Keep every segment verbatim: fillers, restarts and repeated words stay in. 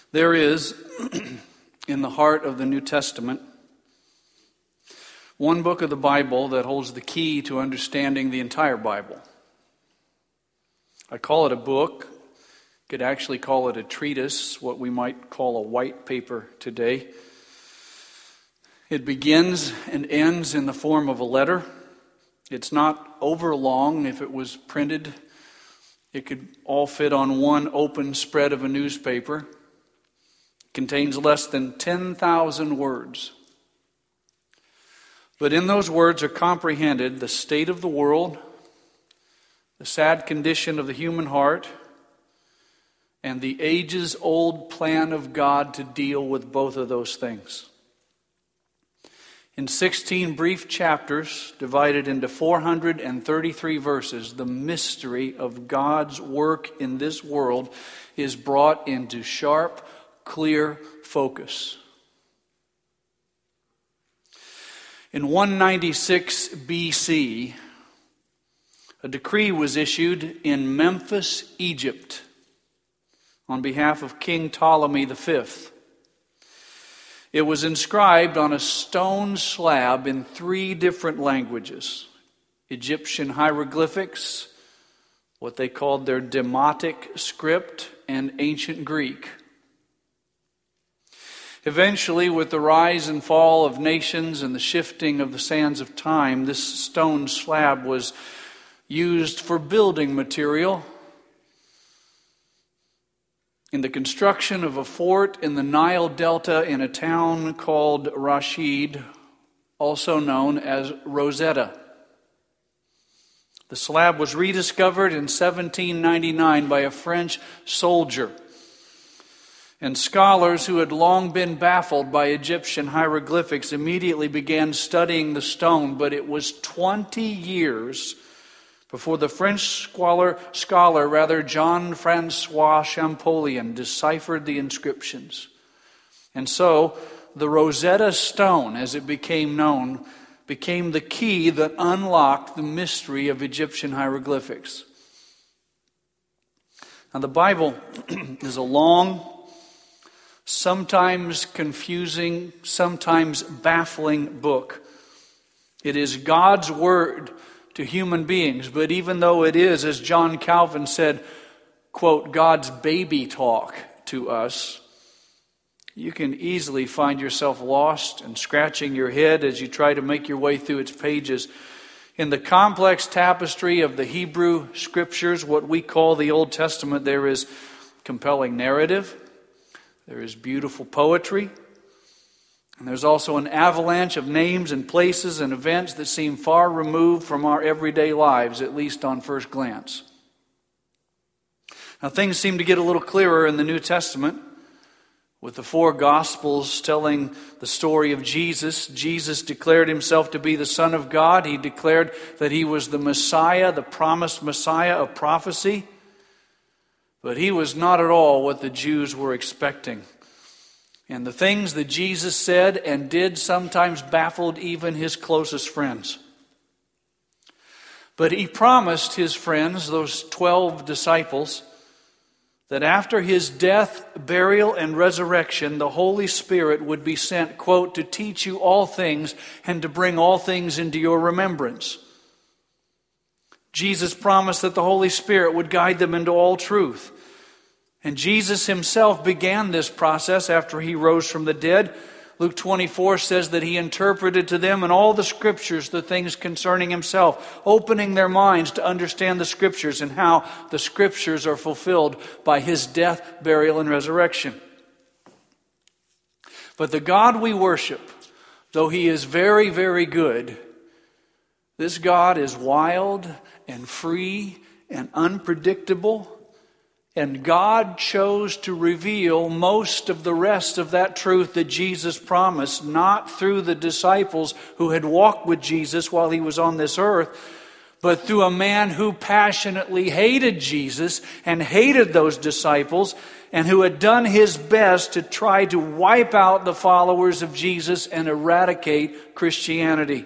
There is, in the heart of the New Testament, one book of the Bible that holds the key to understanding the entire Bible. I call it a book. Could actually call it a treatise, what we might call a white paper today. It begins and ends in the form of a letter. It's not over long. If it was printed, it could all fit on one open spread of a newspaper. It contains less than ten thousand words. But in those words are comprehended the state of the world, the sad condition of the human heart, and the ages-old plan of God to deal with both of those things. In sixteen brief chapters, divided into four hundred thirty-three verses, the mystery of God's work in this world is brought into sharp, clear focus. In one ninety-six B C, a decree was issued in Memphis, Egypt, on behalf of King Ptolemy the Fifth. It was inscribed on a stone slab in three different languages: Egyptian hieroglyphics, what they called their Demotic script, and ancient Greek. Eventually, with the rise and fall of nations and the shifting of the sands of time, this stone slab was used for building material in the construction of a fort in the Nile Delta in a town called Rashid, also known as Rosetta. The slab was rediscovered in seventeen ninety-nine by a French soldier. And scholars who had long been baffled by Egyptian hieroglyphics immediately began studying the stone, but it was twenty years before the French scholar, scholar rather Jean-Francois Champollion deciphered the inscriptions. And so, the Rosetta Stone, as it became known, became the key that unlocked the mystery of Egyptian hieroglyphics. Now, the Bible is a long, sometimes confusing, sometimes baffling book. It is God's Word to human beings, but even though it is, as John Calvin said, quote, God's baby talk to us, you can easily find yourself lost and scratching your head as you try to make your way through its pages. In the complex tapestry of the Hebrew Scriptures, what we call the Old Testament, there is compelling narrative, there is beautiful poetry, and there's also an avalanche of names and places and events that seem far removed from our everyday lives, at least on first glance. Now, things seem to get a little clearer in the New Testament, with the four Gospels telling the story of Jesus. Jesus declared himself to be the Son of God. He declared that he was the Messiah, the promised Messiah of prophecy. But he was not at all what the Jews were expecting. And the things that Jesus said and did sometimes baffled even his closest friends. But he promised his friends, those twelve disciples, that after his death, burial, and resurrection, the Holy Spirit would be sent, quote, to teach you all things and to bring all things into your remembrance. Jesus promised that the Holy Spirit would guide them into all truth. And Jesus himself began this process after he rose from the dead. Luke twenty-four says that he interpreted to them in all the Scriptures the things concerning himself, opening their minds to understand the Scriptures and how the Scriptures are fulfilled by his death, burial, and resurrection. But the God we worship, though he is very, very good, this God is wild and free and unpredictable. And God chose to reveal most of the rest of that truth that Jesus promised, not through the disciples who had walked with Jesus while he was on this earth, but through a man who passionately hated Jesus and hated those disciples, and who had done his best to try to wipe out the followers of Jesus and eradicate Christianity.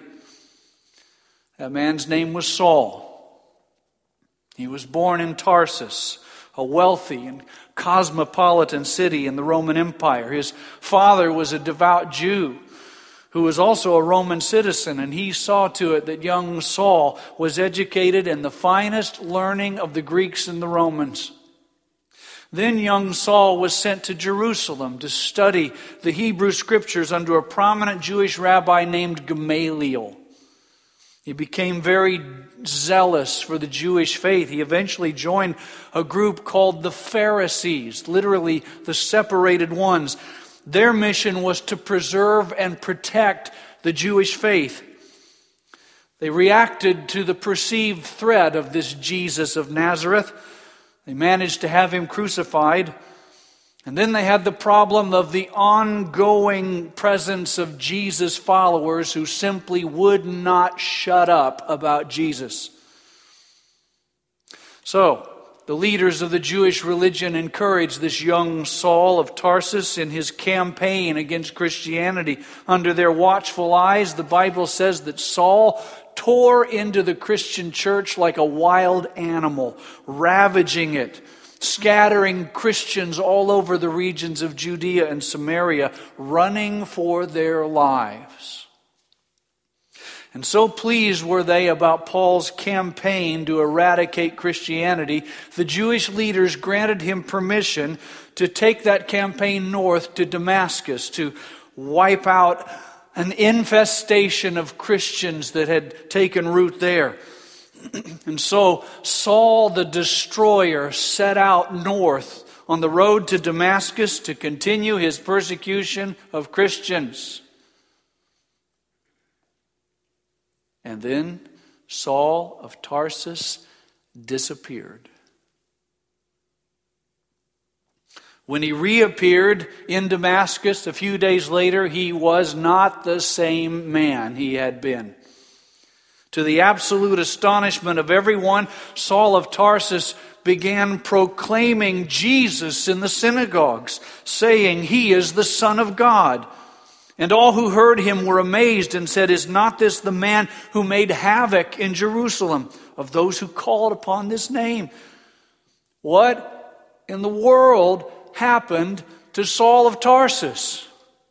That man's name was Saul. He was born in Tarsus, a wealthy and cosmopolitan city in the Roman Empire. His father was a devout Jew who was also a Roman citizen, and he saw to it that young Saul was educated in the finest learning of the Greeks and the Romans. Then young Saul was sent to Jerusalem to study the Hebrew Scriptures under a prominent Jewish rabbi named Gamaliel. He became very zealous for the Jewish faith. He eventually joined a group called the Pharisees, literally the separated ones. Their mission was to preserve and protect the Jewish faith. They reacted to the perceived threat of this Jesus of Nazareth. They managed to have him crucified. And then they had the problem of the ongoing presence of Jesus' followers who simply would not shut up about Jesus. So, the leaders of the Jewish religion encouraged this young Saul of Tarsus in his campaign against Christianity. Under their watchful eyes, the Bible says that Saul tore into the Christian church like a wild animal, ravaging it, scattering Christians all over the regions of Judea and Samaria, running for their lives. And so pleased were they about Paul's campaign to eradicate Christianity, the Jewish leaders granted him permission to take that campaign north to Damascus to wipe out an infestation of Christians that had taken root there. And so Saul the destroyer set out north on the road to Damascus to continue his persecution of Christians. And then Saul of Tarsus disappeared. When he reappeared in Damascus a few days later, he was not the same man he had been. To the absolute astonishment of everyone, Saul of Tarsus began proclaiming Jesus in the synagogues, saying, "He is the Son of God." And all who heard him were amazed and said, "Is not this the man who made havoc in Jerusalem of those who called upon this name?" What in the world happened to Saul of Tarsus?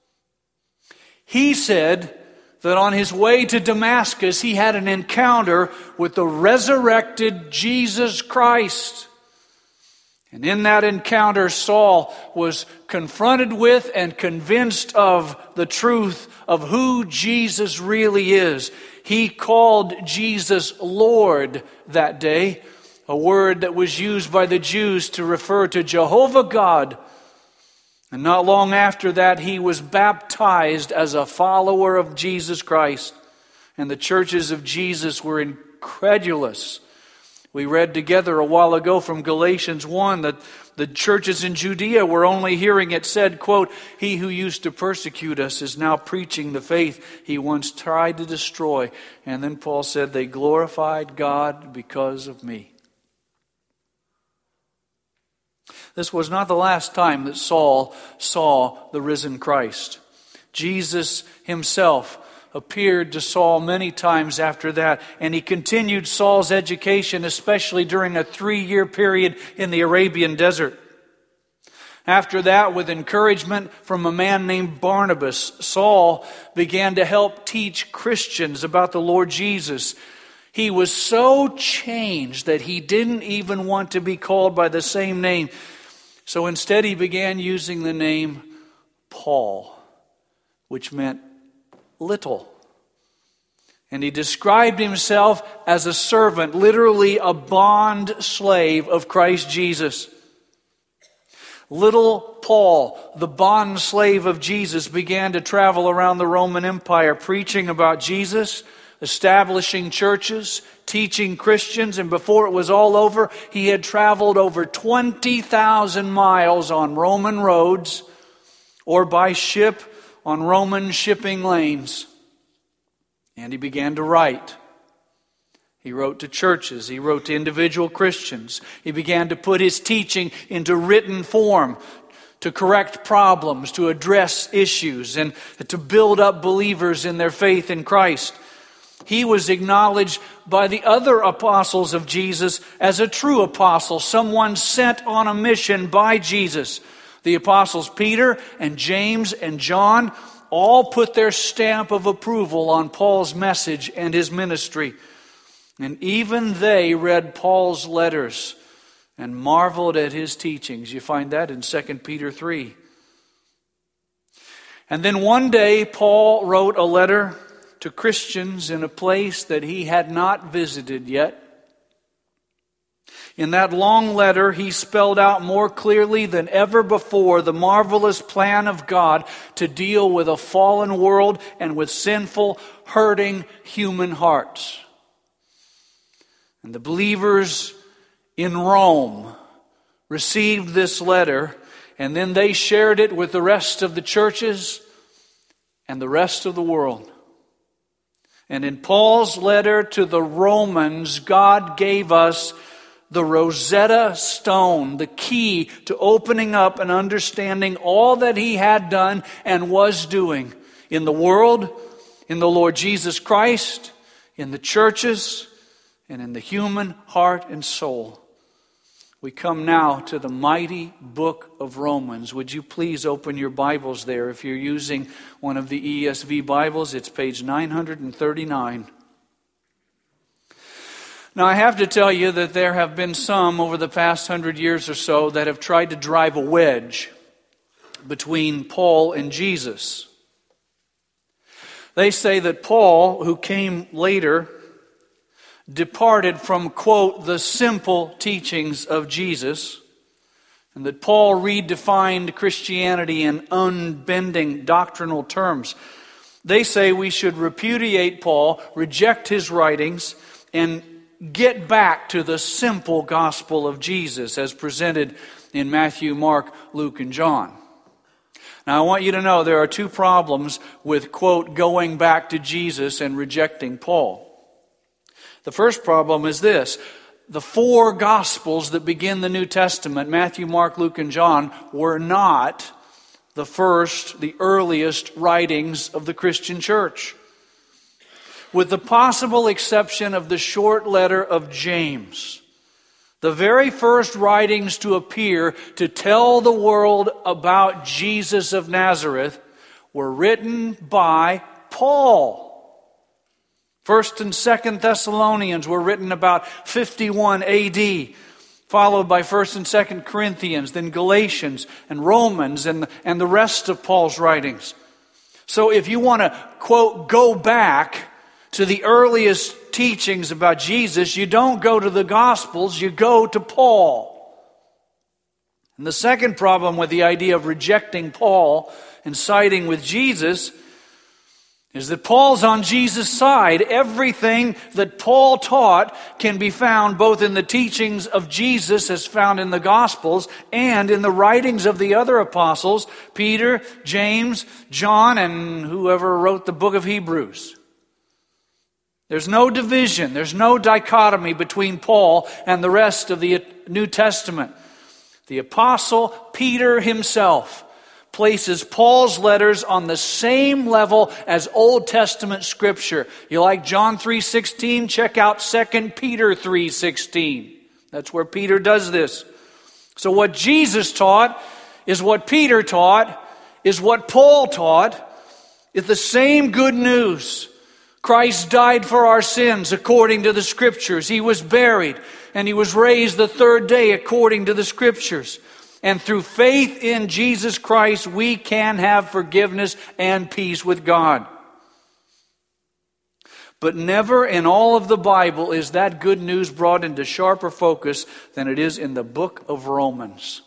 He said that on his way to Damascus, he had an encounter with the resurrected Jesus Christ. And in that encounter, Saul was confronted with and convinced of the truth of who Jesus really is. He called Jesus Lord that day, a word that was used by the Jews to refer to Jehovah God. And not long after that, he was baptized as a follower of Jesus Christ. And the churches of Jesus were incredulous. We read together a while ago from Galatians one that the churches in Judea were only hearing it said, quote, "He who used to persecute us is now preaching the faith he once tried to destroy." And then Paul said, "They glorified God because of me." This was not the last time that Saul saw the risen Christ. Jesus himself appeared to Saul many times after that, and he continued Saul's education, especially during a three-year period in the Arabian desert. After that, with encouragement from a man named Barnabas, Saul began to help teach Christians about the Lord Jesus. He was so changed that he didn't even want to be called by the same name. So instead he began using the name Paul, which meant little. And he described himself as a servant, literally a bond slave of Christ Jesus. Little Paul, the bond slave of Jesus, began to travel around the Roman Empire preaching about Jesus, establishing churches, teaching Christians, and before it was all over, he had traveled over twenty thousand miles on Roman roads or by ship on Roman shipping lanes. And he began to write. He wrote to churches. He wrote to individual Christians. He began to put his teaching into written form to correct problems, to address issues, and to build up believers in their faith in Christ. he was acknowledged by the other apostles of Jesus as a true apostle, someone sent on a mission by Jesus. The apostles Peter and James and John all put their stamp of approval on Paul's message and his ministry. And even they read Paul's letters and marveled at his teachings. You find that in Second Peter three. And then one day, Paul wrote a letter to Christians in a place that he had not visited yet. In that long letter, he spelled out more clearly than ever before the marvelous plan of God to deal with a fallen world and with sinful, hurting human hearts. And the believers in Rome received this letter, and then they shared it with the rest of the churches and the rest of the world. And in Paul's letter to the Romans, God gave us the Rosetta Stone, the key to opening up and understanding all that he had done and was doing in the world, in the Lord Jesus Christ, in the churches, and in the human heart and soul. We come now to the mighty book of Romans. Would you please open your Bibles there? If you're using one of the E S V Bibles, it's page nine thirty-nine. Now, I have to tell you that there have been some over the past hundred years or so that have tried to drive a wedge between Paul and Jesus. They say that Paul, who came later, departed from, quote, the simple teachings of Jesus, and that Paul redefined Christianity in unbending doctrinal terms. They say we should repudiate Paul, reject his writings, and get back to the simple gospel of Jesus as presented in Matthew, Mark, Luke, and John. Now, I want you to know there are two problems with, quote, going back to Jesus and rejecting Paul. The first problem is this: the four Gospels that begin the New Testament, Matthew, Mark, Luke, and John, were not the first, the earliest writings of the Christian church. With the possible exception of the short letter of James, the very first writings to appear to tell the world about Jesus of Nazareth were written by Paul. First and Second Thessalonians were written about fifty-one A D, followed by First and Second Corinthians, then Galatians and Romans and, and the rest of Paul's writings. So if you want to, quote, go back to the earliest teachings about Jesus, you don't go to the Gospels, you go to Paul. And the second problem with the idea of rejecting Paul and siding with Jesus is that Paul's on Jesus' side. Everything that Paul taught can be found both in the teachings of Jesus as found in the Gospels and in the writings of the other apostles, Peter, James, John, and whoever wrote the book of Hebrews. There's no division, there's no dichotomy between Paul and the rest of the New Testament. The apostle Peter himself places Paul's letters on the same level as Old Testament Scripture. You like John three sixteen? Check out Second Peter three sixteen. That's where Peter does this. So what Jesus taught is what Peter taught, is what Paul taught. It's the same good news. Christ died for our sins according to the Scriptures. He was buried and He was raised the third day according to the Scriptures. And through faith in Jesus Christ, we can have forgiveness and peace with God. But never in all of the Bible is that good news brought into sharper focus than it is in the book of Romans.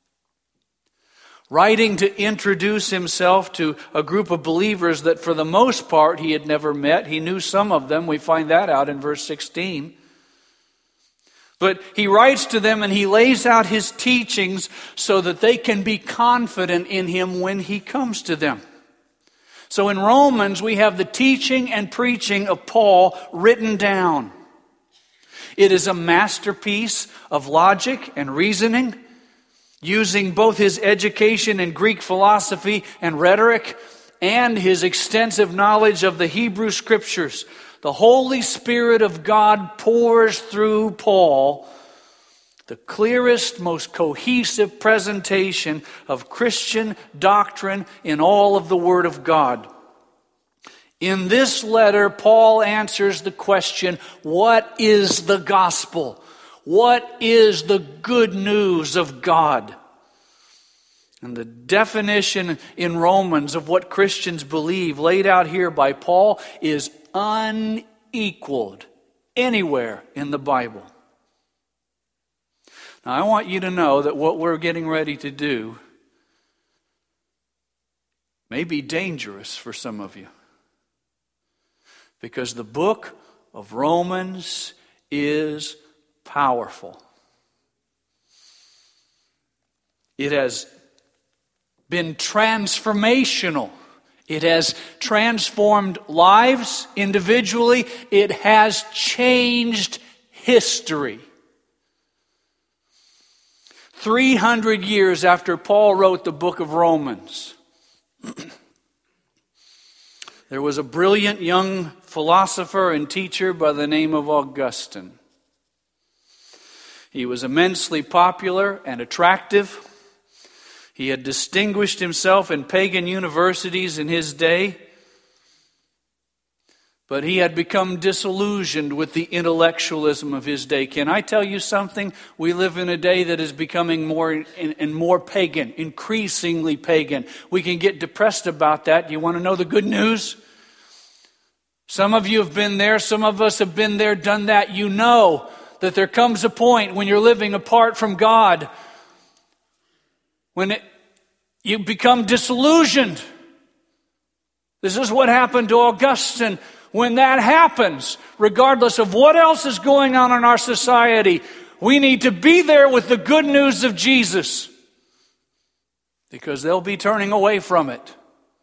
Writing to introduce himself to a group of believers that for the most part he had never met. He knew some of them. We find that out in verse sixteen. But he writes to them and he lays out his teachings so that they can be confident in him when he comes to them. So in Romans, we have the teaching and preaching of Paul written down. It is a masterpiece of logic and reasoning, using both his education in Greek philosophy and rhetoric and his extensive knowledge of the Hebrew Scriptures. the Holy Spirit of God pours through Paul the clearest, most cohesive presentation of Christian doctrine in all of the Word of God. In this letter, Paul answers the question, what is the gospel? What is the good news of God? And the definition in Romans of what Christians believe, laid out here by Paul, is unequaled anywhere in the Bible. Now, I want you to know that what we're getting ready to do may be dangerous for some of you. Because the book of Romans is powerful. It has been transformational. It has transformed lives individually. It has changed history. three hundred years after Paul wrote the book of Romans, there was a brilliant young philosopher and teacher by the name of Augustine. He was immensely popular and attractive. He had distinguished himself in pagan universities in his day, but he had become disillusioned with the intellectualism of his day. Can I tell you something? We live in a day that is becoming more and, and more pagan, increasingly pagan. We can get depressed about that. You want to know the good news? Some of you have been there. Some of us have been there, done that. You know that there comes a point when you're living apart from God, when it, you become disillusioned. This is what happened to Augustine. When that happens, regardless of what else is going on in our society, we need to be there with the good news of Jesus, because they'll be turning away from it.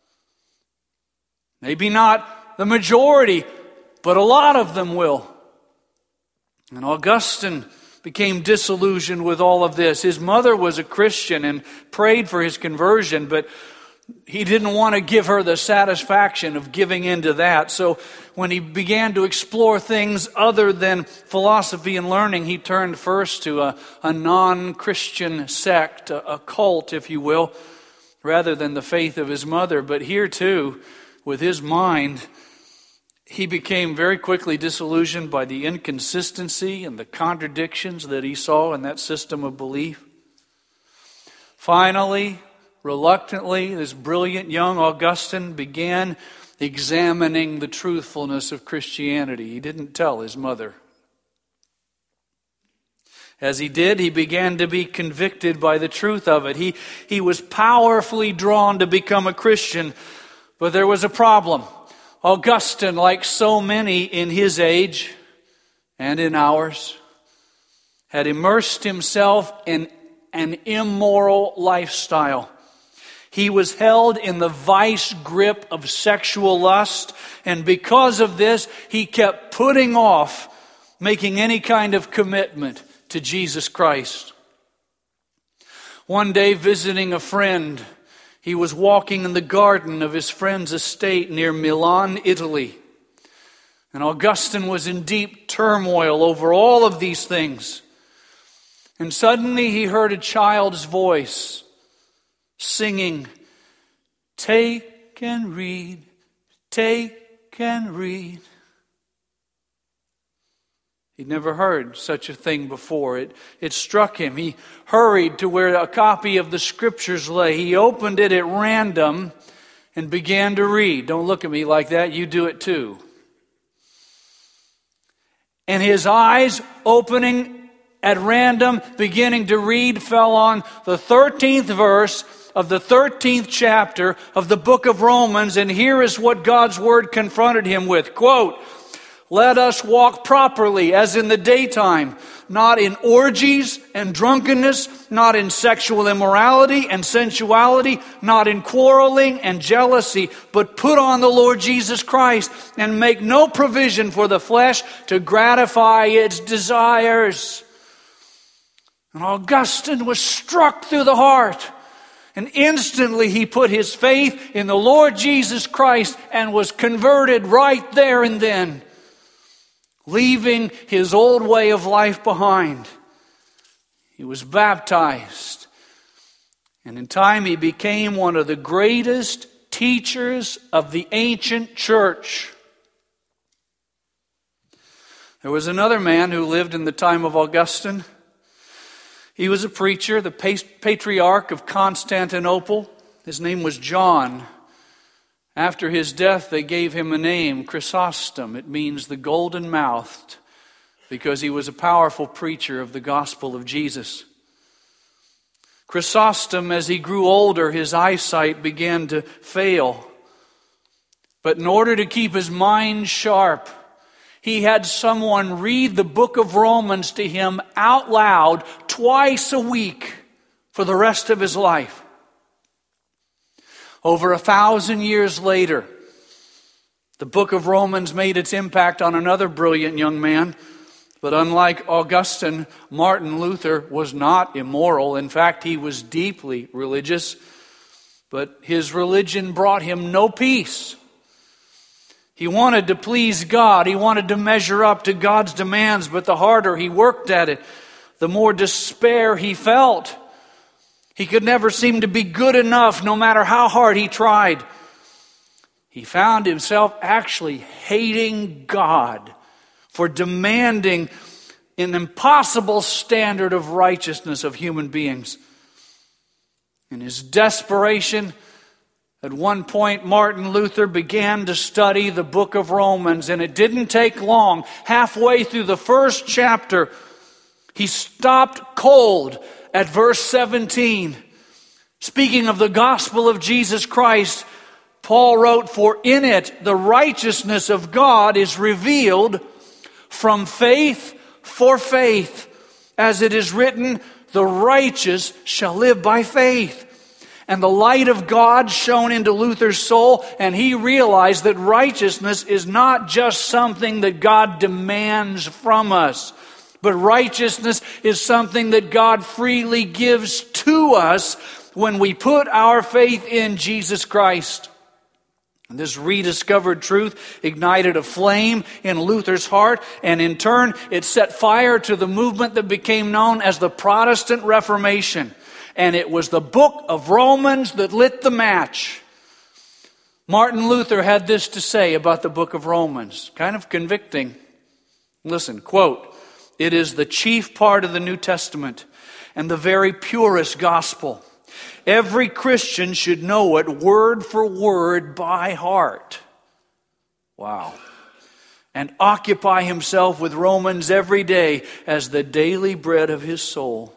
Maybe not the majority, but a lot of them will. And Augustine became disillusioned with all of this. His mother was a Christian and prayed for his conversion, but he didn't want to give her the satisfaction of giving into that. So when he began to explore things other than philosophy and learning, he turned first to a, a non-Christian sect, a, a cult, if you will, rather than the faith of his mother. But here too, with his mind, he became very quickly disillusioned by the inconsistency and the contradictions that he saw in that system of belief. Finally, reluctantly, this brilliant young Augustine began examining the truthfulness of Christianity. He didn't tell his mother. As he did, he began to be convicted by the truth of it. He, he was powerfully drawn to become a Christian, but there was a problem. Augustine, like so many in his age and in ours, had immersed himself in an immoral lifestyle. He was held in the vice grip of sexual lust, and because of this, he kept putting off making any kind of commitment to Jesus Christ. One day, visiting a friend, he was walking in the garden of his friend's estate near Milan, Italy. And Augustine was in deep turmoil over all of these things. And suddenly he heard a child's voice singing, "Take and read, take and read." He'd never heard such a thing before. It, it struck him. He hurried to where a copy of the Scriptures lay. He opened it at random and began to read. Don't look at me like that. You do it too. And his eyes, opening at random, beginning to read, fell on the thirteenth verse of the thirteenth chapter of the book of Romans. And here is what God's Word confronted him with. Quote, "Let us walk properly as in the daytime, not in orgies and drunkenness, not in sexual immorality and sensuality, not in quarreling and jealousy, but put on the Lord Jesus Christ and make no provision for the flesh to gratify its desires." And Augustine was struck through the heart. And instantly he put his faith in the Lord Jesus Christ and was converted right there and then. leaving his old way of life behind. He was baptized. And in time he became one of the greatest teachers of the ancient church. There was another man who lived in the time of Augustine. He was a preacher, the patriarch of Constantinople. His name was John. After his death, they gave him a name, Chrysostom. It means the golden-mouthed, because he was a powerful preacher of the gospel of Jesus. Chrysostom, as he grew older, his eyesight began to fail. But in order to keep his mind sharp, he had someone read the book of Romans to him out loud twice a week for the rest of his life. Over a thousand years later, the book of Romans made its impact on another brilliant young man. But unlike Augustine, Martin Luther was not immoral. In fact, he was deeply religious. But his religion brought him no peace. He wanted to please God. He wanted to measure up to God's demands. But the harder he worked at it, the more despair he felt. He could never seem to be good enough, no matter how hard he tried. He found himself actually hating God for demanding an impossible standard of righteousness of human beings. In his desperation, at one point, Martin Luther began to study the book of Romans, and it didn't take long. Halfway through the first chapter, he stopped cold at verse seventeen. Speaking of the gospel of Jesus Christ, Paul wrote, "For in it the righteousness of God is revealed from faith for faith. As it is written, the righteous shall live by faith." And the light of God shone into Luther's soul, and he realized that righteousness is not just something that God demands from us, but righteousness is something that God freely gives to us when we put our faith in Jesus Christ. And this rediscovered truth ignited a flame in Luther's heart, and in turn it set fire to the movement that became known as the Protestant Reformation. And it was the book of Romans that lit the match. Martin Luther had this to say about the book of Romans, kind of convicting. Listen, quote, "It is the chief part of the New Testament and the very purest gospel. Every Christian should know it word for word by heart." Wow. "And occupy himself with Romans every day as the daily bread of his soul."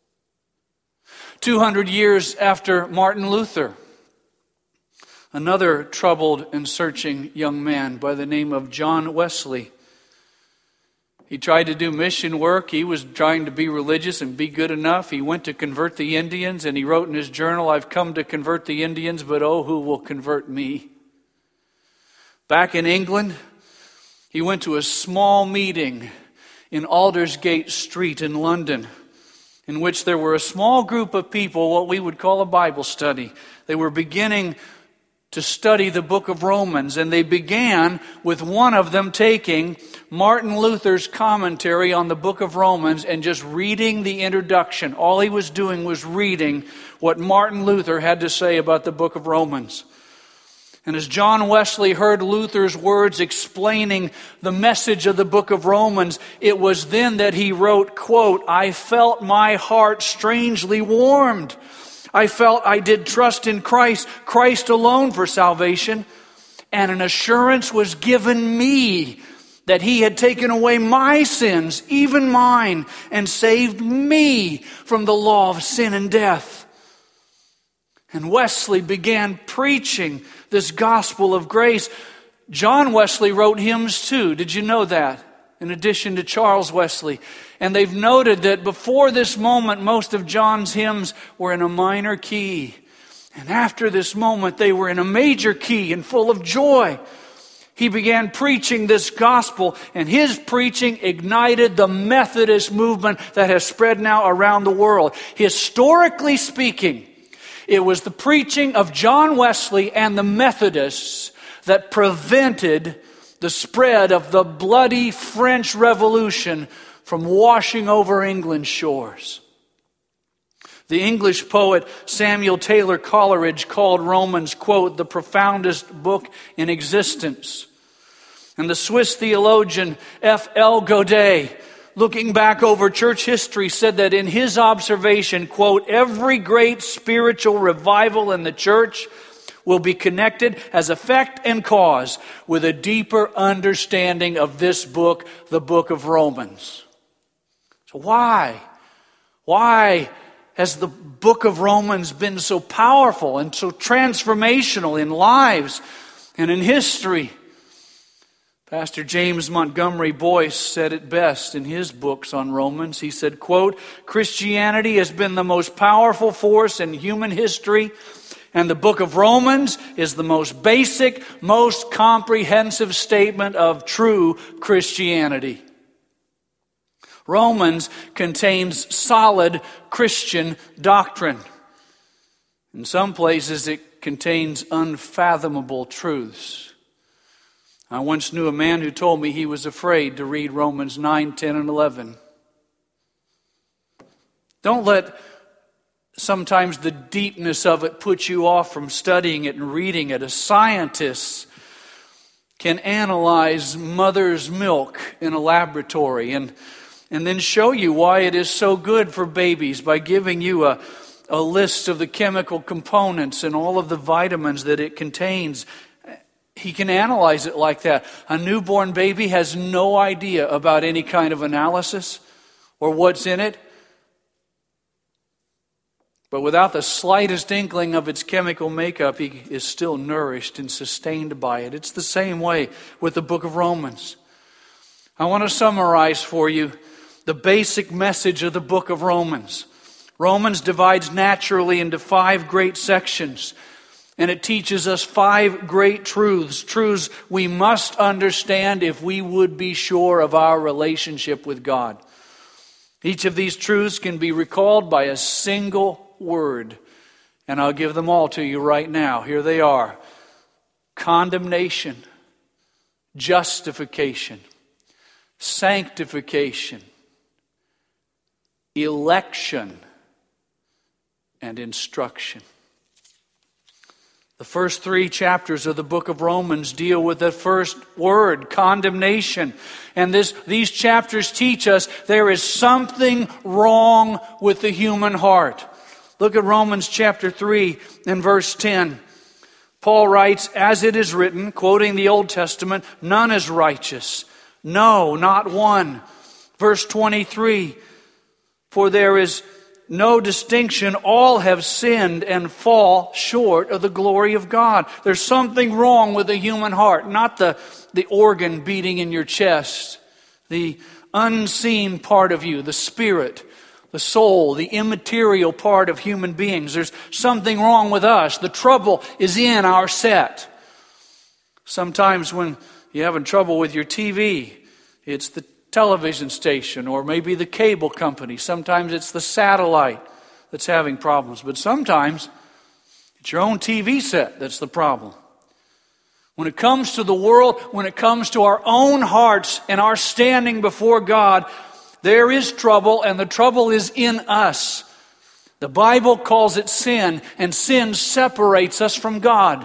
Two hundred years after Martin Luther, another troubled and searching young man by the name of John Wesley. He tried to do mission work. He was trying to be religious and be good enough. He went to convert the Indians, and he wrote in his journal, "I've come to convert the Indians, but oh, who will convert me?" Back in England, he went to a small meeting in Aldersgate Street in London, in which there were a small group of people, what we would call a Bible study. They were beginning to study the book of Romans, and they began with one of them taking Martin Luther's commentary on the book of Romans and just reading the introduction. All he was doing was reading what Martin Luther had to say about the book of Romans. And as John Wesley heard Luther's words explaining the message of the book of Romans, it was then that he wrote, quote, "I felt my heart strangely warmed. I felt I did trust in Christ, Christ alone for salvation, and an assurance was given me that he had taken away my sins, even mine, and saved me from the law of sin and death." And Wesley began preaching this gospel of grace. John Wesley wrote hymns too. Did you know that? In addition to Charles Wesley. And they've noted that before this moment, most of John's hymns were in a minor key. And after this moment, they were in a major key and full of joy. He began preaching this gospel, and his preaching ignited the Methodist movement that has spread now around the world. Historically speaking, it was the preaching of John Wesley and the Methodists that prevented the spread of the bloody French Revolution from washing over England's shores. The English poet Samuel Taylor Coleridge called Romans, quote, the profoundest book in existence. And the Swiss theologian F L Godet, looking back over church history, said that in his observation, quote, every great spiritual revival in the church will be connected as effect and cause with a deeper understanding of this book, the book of Romans. So why? Why has the book of Romans been so powerful and so transformational in lives and in history? Pastor James Montgomery Boyce said it best in his books on Romans. He said, quote, Christianity has been the most powerful force in human history, and the book of Romans is the most basic, most comprehensive statement of true Christianity. Romans contains solid Christian doctrine. In some places it contains unfathomable truths. I once knew a man who told me he was afraid to read Romans nine, ten, and eleven. Don't let sometimes the deepness of it put you off from studying it and reading it. A scientist can analyze mother's milk in a laboratory and, and then show you why it is so good for babies by giving you a, a list of the chemical components and all of the vitamins that it contains. He can analyze it like that. A newborn baby has no idea about any kind of analysis or what's in it. But without the slightest inkling of its chemical makeup, he is still nourished and sustained by it. It's the same way with the book of Romans. I want to summarize for you the basic message of the book of Romans. Romans divides naturally into five great sections. And it teaches us five great truths, truths we must understand if we would be sure of our relationship with God. Each of these truths can be recalled by a single word, and I'll give them all to you right now. Here they are: condemnation, justification, sanctification, election, and instruction. The first three chapters of the book of Romans deal with the first word, condemnation. And this, these chapters teach us there is something wrong with the human heart. Look at Romans chapter three and verse ten. Paul writes, as it is written, quoting the Old Testament, none is righteous. No, not one. Verse twenty-three, for there is no distinction, all have sinned and fall short of the glory of God. There's something wrong with the human heart, not the, the organ beating in your chest, the unseen part of you, the spirit, the soul, the immaterial part of human beings. There's something wrong with us. The trouble is in our set. Sometimes when you're having trouble with your T V, it's the television station or maybe the cable company. Sometimes it's the satellite that's having problems. But sometimes it's your own T V set that's the problem. When it comes to the world, when it comes to our own hearts and our standing before God, there is trouble, and the trouble is in us. The Bible calls it sin, and sin separates us from God.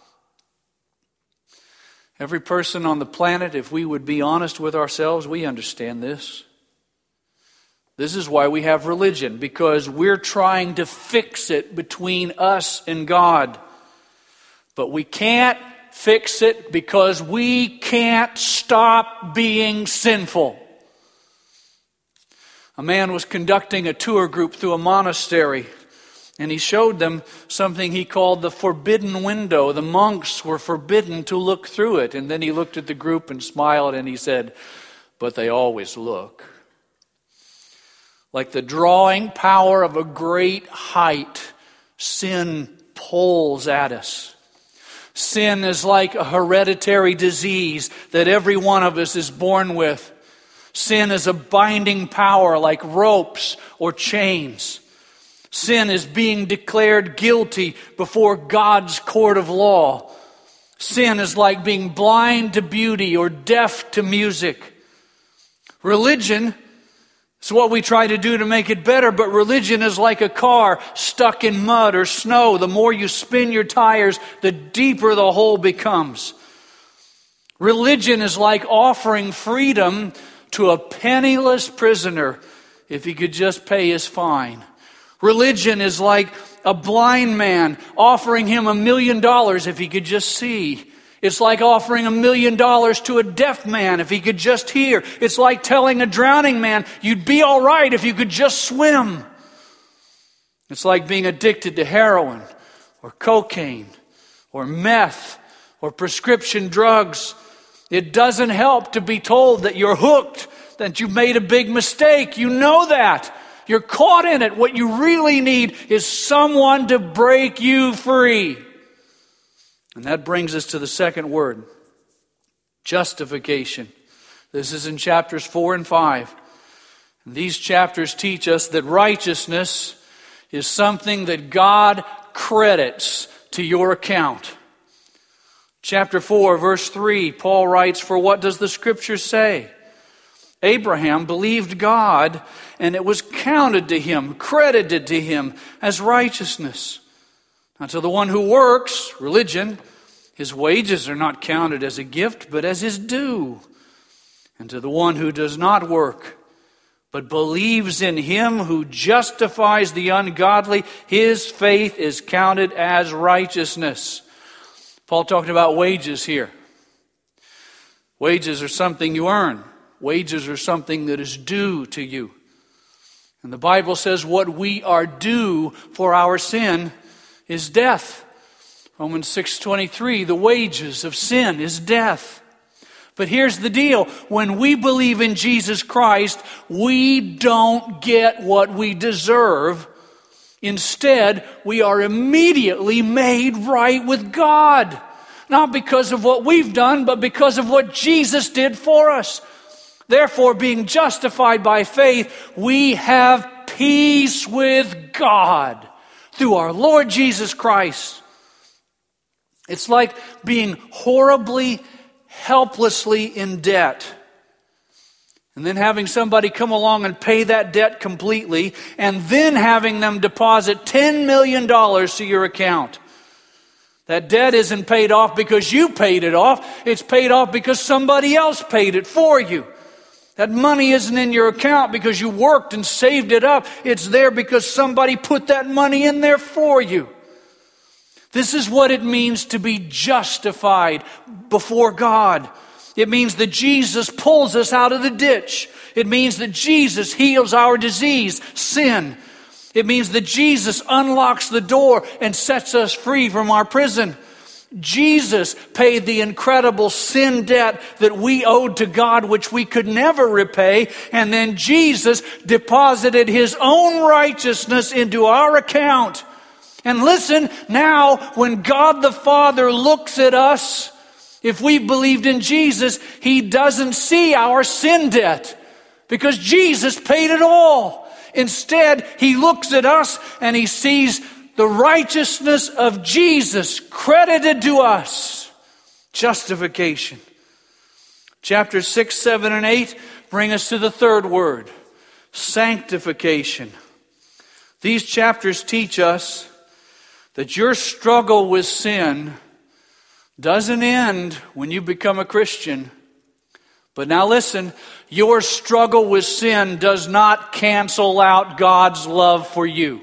Every person on the planet, if we would be honest with ourselves, we understand this. This is why we have religion, because we're trying to fix it between us and God. But we can't fix it because we can't stop being sinful. A man was conducting a tour group through a monastery, and he showed them something he called the forbidden window. The monks were forbidden to look through it. And then he looked at the group and smiled and he said, but they always look. Like the drawing power of a great height, sin pulls at us. Sin is like a hereditary disease that every one of us is born with. Sin is a binding power like ropes or chains. Sin is being declared guilty before God's court of law. Sin is like being blind to beauty or deaf to music. Religion is what we try to do to make it better, but religion is like a car stuck in mud or snow. The more you spin your tires, the deeper the hole becomes. Religion is like offering freedom to a penniless prisoner if he could just pay his fine. Religion is like a blind man offering him a million dollars if he could just see. It's like offering a million dollars to a deaf man if he could just hear. It's like telling a drowning man, you'd be all right if you could just swim. It's like being addicted to heroin or cocaine or meth or prescription drugs. It doesn't help to be told that you're hooked, that you made a big mistake. You know that. You're caught in it. What you really need is someone to break you free. And that brings us to the second word, justification. This is in chapters four and five. And these chapters teach us that righteousness is something that God credits to your account. Chapter four, verse three, Paul writes, "For what does the Scripture say? Abraham believed God, and it was counted to him, credited to him as righteousness. Now to the one who works, religion, his wages are not counted as a gift, but as his due. And to the one who does not work, but believes in him who justifies the ungodly, his faith is counted as righteousness." Paul talked about wages here. Wages are something you earn. Wages are something that is due to you. And the Bible says what we are due for our sin is death. Romans six twenty-three, the wages of sin is death. But here's the deal. When we believe in Jesus Christ, we don't get what we deserve. Instead, we are immediately made right with God. Not because of what we've done, but because of what Jesus did for us. Therefore, being justified by faith, we have peace with God through our Lord Jesus Christ. It's like being horribly, helplessly in debt, and then having somebody come along and pay that debt completely, and then having them deposit ten million dollars to your account. That debt isn't paid off because you paid it off. It's paid off because somebody else paid it for you. That money isn't in your account because you worked and saved it up. It's there because somebody put that money in there for you. This is what it means to be justified before God. It means that Jesus pulls us out of the ditch. It means that Jesus heals our disease, sin. It means that Jesus unlocks the door and sets us free from our prison. Jesus paid the incredible sin debt that we owed to God, which we could never repay. And then Jesus deposited His own righteousness into our account. And listen, now when God the Father looks at us, if we've believed in Jesus, He doesn't see our sin debt because Jesus paid it all. Instead, He looks at us and He sees the righteousness of Jesus credited to us. Justification. Chapters six, seven, and eight bring us to the third word, sanctification. These chapters teach us that your struggle with sin doesn't end when you become a Christian. But now listen, your struggle with sin does not cancel out God's love for you.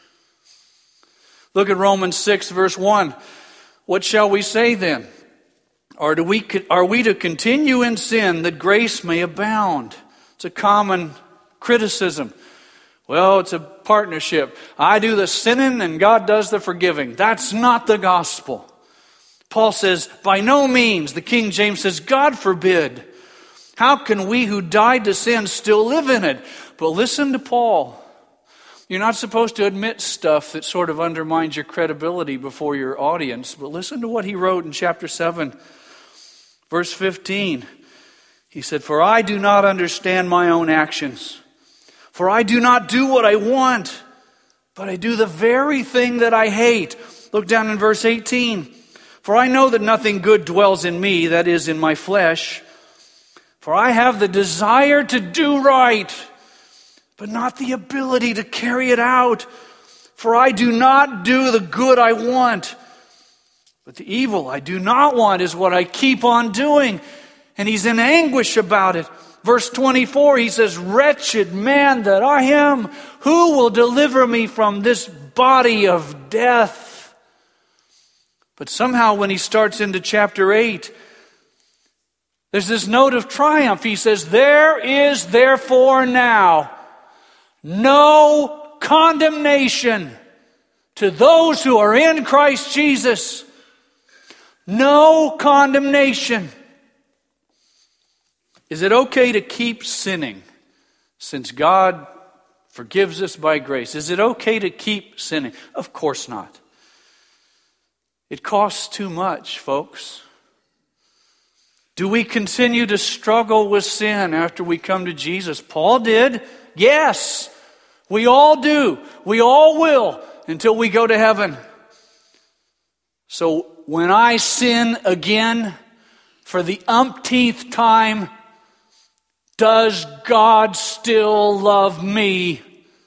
Look at Romans six, verse one. What shall we say then? Or do we, are we to continue in sin that grace may abound? It's a common criticism. Well, it's a partnership. I do the sinning and God does the forgiving. That's not the gospel. Paul says, by no means. The King James says, God forbid. How can we who died to sin still live in it? But listen to Paul. You're not supposed to admit stuff that sort of undermines your credibility before your audience. But listen to what he wrote in chapter seven, verse fifteen. He said, for I do not understand my own actions. For I do not do what I want, but I do the very thing that I hate. Look down in verse eighteen. For I know that nothing good dwells in me, that is, in my flesh. For I have the desire to do right, but not the ability to carry it out. For I do not do the good I want, but the evil I do not want is what I keep on doing. And he's in anguish about it. Verse twenty-four, he says, wretched man that I am, who will deliver me from this body of death? But somehow when he starts into chapter eight, there's this note of triumph. He says, there is therefore now no condemnation to those who are in Christ Jesus. No condemnation. Is it okay to keep sinning since God forgives us by grace? Is it okay to keep sinning? Of course not. It costs too much, folks. Do we continue to struggle with sin after we come to Jesus? Paul did. Yes, we all do. We all will until we go to heaven. So when I sin again for the umpteenth time, does God still love me?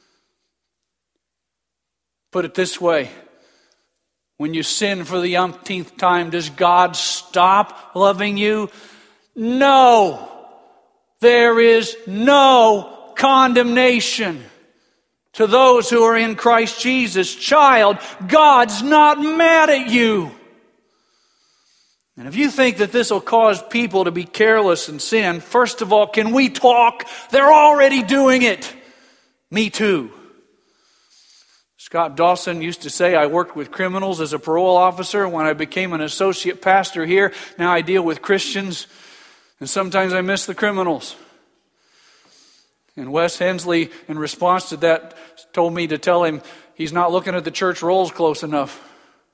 Put it this way. When you sin for the umpteenth time, does God stop loving you? No. There is no condemnation to those who are in Christ Jesus. Child, God's not mad at you. And if you think that this will cause people to be careless and sin, first of all, can we talk? They're already doing it. Me too. Scott Dawson used to say, I worked with criminals as a parole officer. When I became an associate pastor here, now I deal with Christians, and sometimes I miss the criminals. And Wes Hensley, in response to that, told me to tell him he's not looking at the church rolls close enough.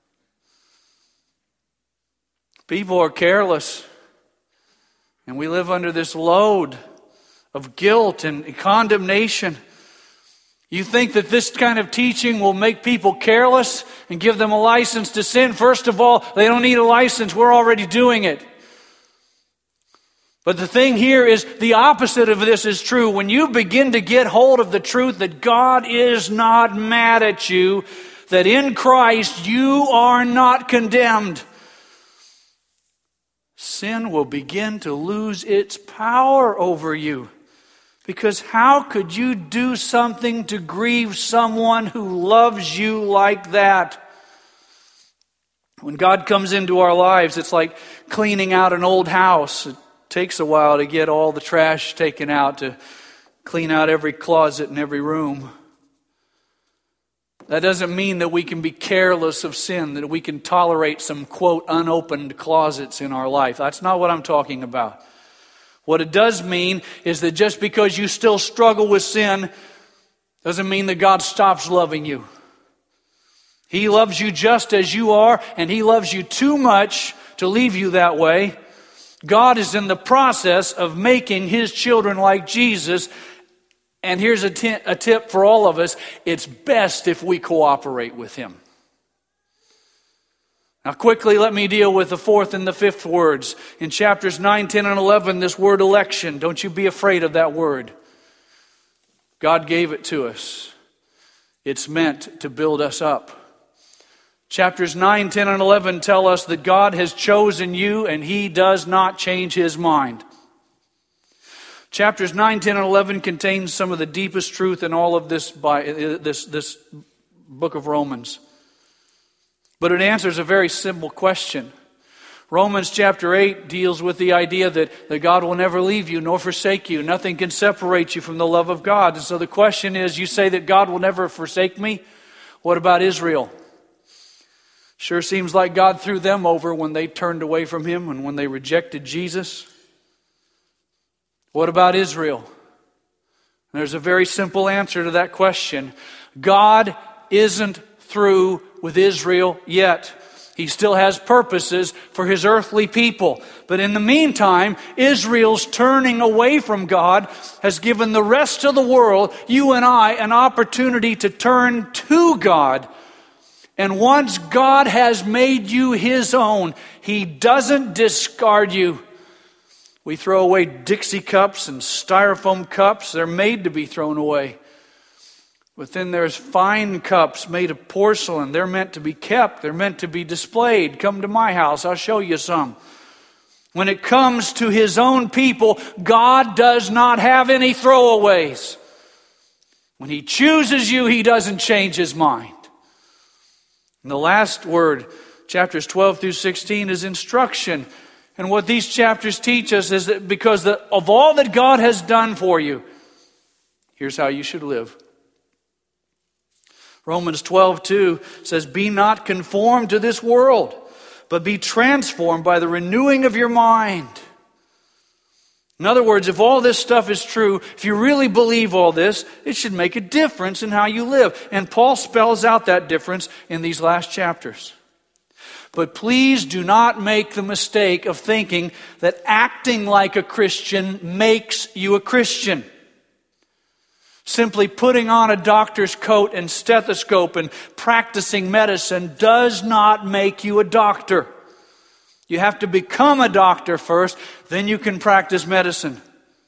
People are careless, and we live under this load of guilt and condemnation. You think that this kind of teaching will make people careless and give them a license to sin? First of all, they don't need a license. We're already doing it. But the thing here is the opposite of this is true. When you begin to get hold of the truth that God is not mad at you, that in Christ you are not condemned, sin will begin to lose its power over you. Because how could you do something to grieve someone who loves you like that? When God comes into our lives, it's like cleaning out an old house. It takes a while to get all the trash taken out, to clean out every closet and every room. That doesn't mean that we can be careless of sin, that we can tolerate some, quote, unopened closets in our life. That's not what I'm talking about. What it does mean is that just because you still struggle with sin doesn't mean that God stops loving you. He loves you just as you are, and He loves you too much to leave you that way. God is in the process of making His children like Jesus. And here's a, t- a tip for all of us. It's best if we cooperate with Him. Now quickly let me deal with the fourth and the fifth words. In chapters nine, ten, and eleven, this word election. Don't you be afraid of that word. God gave it to us. It's meant to build us up. Chapters nine, ten, and eleven tell us that God has chosen you and He does not change His mind. Chapters nine, ten, and eleven contain some of the deepest truth in all of this, by, this, this book of Romans. But it answers a very simple question. Romans chapter eight deals with the idea that, that God will never leave you nor forsake you. Nothing can separate you from the love of God. And so the question is, you say that God will never forsake me? What about Israel? Sure seems like God threw them over when they turned away from Him and when they rejected Jesus. What about Israel? There's a very simple answer to that question. God isn't through with Israel yet. He still has purposes for His earthly people. But in the meantime, Israel's turning away from God has given the rest of the world, you and I, an opportunity to turn to God. And once God has made you His own, He doesn't discard you. We throw away Dixie cups and styrofoam cups. They're made to be thrown away. But then there's fine cups made of porcelain. They're meant to be kept. They're meant to be displayed. Come to my house. I'll show you some. When it comes to His own people, God does not have any throwaways. When He chooses you, He doesn't change His mind. And the last word, chapters twelve through sixteen, is instruction. And what these chapters teach us is that because of all that God has done for you, here's how you should live. Romans twelve two says, "Be not conformed to this world, but be transformed by the renewing of your mind." In other words, if all this stuff is true, if you really believe all this, it should make a difference in how you live. And Paul spells out that difference in these last chapters. But please do not make the mistake of thinking that acting like a Christian makes you a Christian. Simply putting on a doctor's coat and stethoscope and practicing medicine does not make you a doctor. You have to become a doctor first, then you can practice medicine.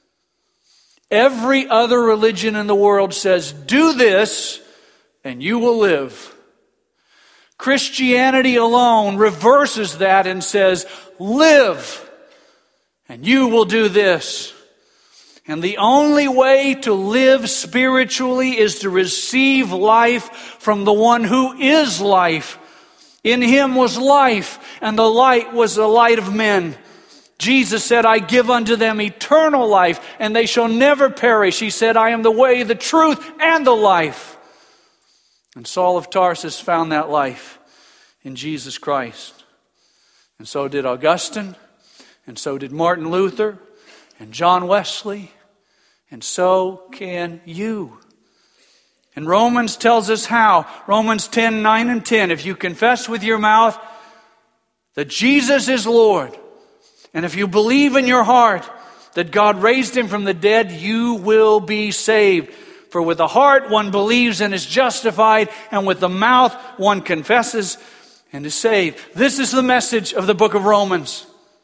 Every other religion in the world says, do this and you will live. Christianity alone reverses that and says, live and you will do this. And the only way to live spiritually is to receive life from the one who is life. In Him was life, and the light was the light of men. Jesus said, I give unto them eternal life, and they shall never perish. He said, I am the way, the truth, and the life. And Saul of Tarsus found that life in Jesus Christ. And so did Augustine, and so did Martin Luther, and John Wesley, and so can you. And Romans tells us how. Romans ten, nine and ten. If you confess with your mouth that Jesus is Lord, and if you believe in your heart that God raised Him from the dead, you will be saved. For with the heart one believes and is justified, and with the mouth one confesses and is saved. This is the message of the book of Romans.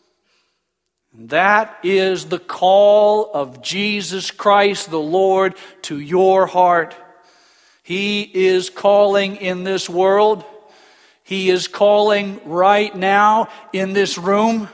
And that is the call of Jesus Christ the Lord to your heart. He is calling in this world. He is calling right now in this room.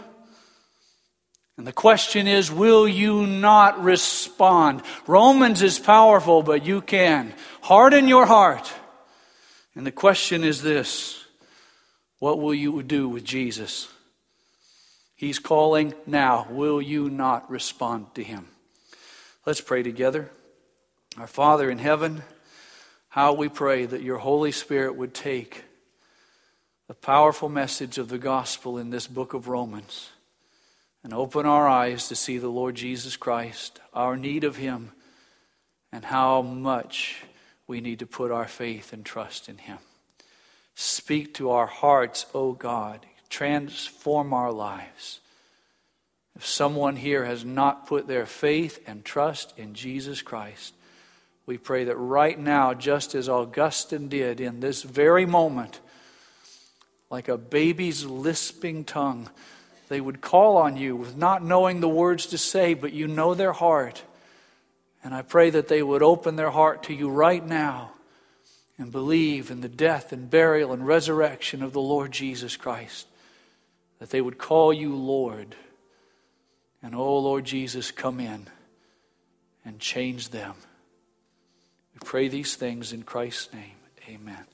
And the question is, will you not respond? Romans is powerful, but you can. Harden your heart. And the question is this: what will you do with Jesus? He's calling now. Will you not respond to Him? Let's pray together. Our Father in heaven, how we pray that your Holy Spirit would take the powerful message of the gospel in this book of Romans and open our eyes to see the Lord Jesus Christ, our need of Him, and how much we need to put our faith and trust in Him. Speak to our hearts, O God. Transform our lives. If someone here has not put their faith and trust in Jesus Christ, we pray that right now, just as Augustine did in this very moment, like a baby's lisping tongue, they would call on you with not knowing the words to say, but you know their heart. And I pray that they would open their heart to you right now and believe in the death and burial and resurrection of the Lord Jesus Christ. That they would call you Lord. And oh Lord Jesus, come in and change them. We pray these things in Christ's name. Amen.